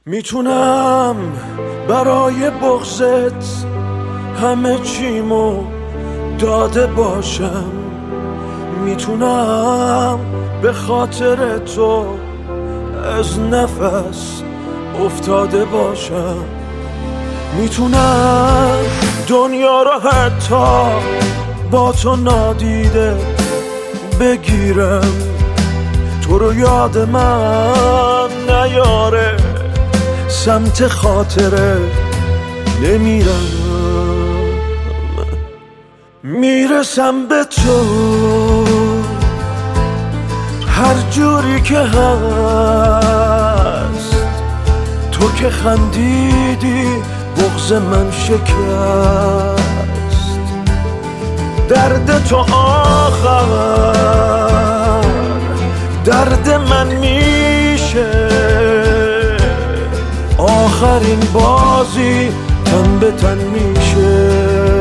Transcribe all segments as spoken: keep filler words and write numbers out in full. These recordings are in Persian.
میتونم برای بغضت همه چیمو داده باشم، میتونم به خاطر تو از نفس افتاده باشم، میتونم دنیا رو حتی با تو نادیده بگیرم، تو رو یاد من نیاره سمت خاطره نمیرم، میرسم به تو هر جوری که هست، تو که خندیدی بغض من شکست، درد تو آخر درد من میشه، آخرین بازی تن به تن میشه،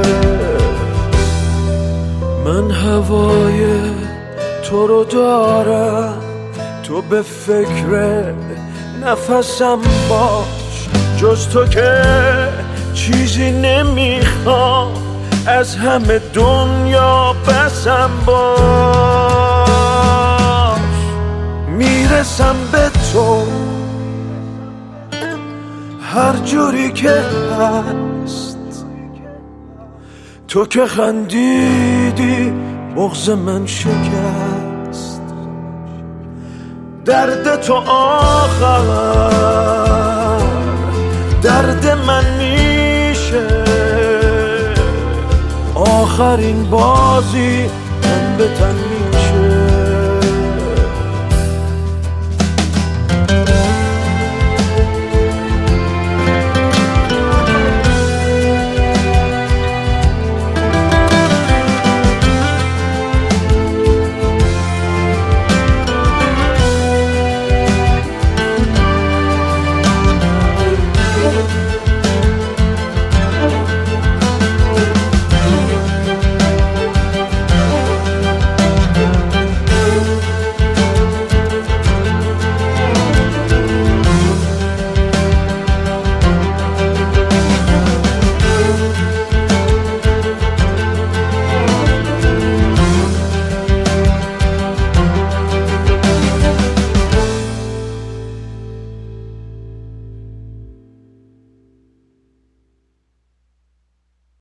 من هوای تو رو دارم، تو به فکر نفسم باش، جز تو که چیزی نمیخوام از همه دنیا بسم باش، میرسم به تو هر جوری که هست، تو که خندیدی بغض من شکست، درد تو آخر درد من میشه، آخرین بازی تن به تن میشه.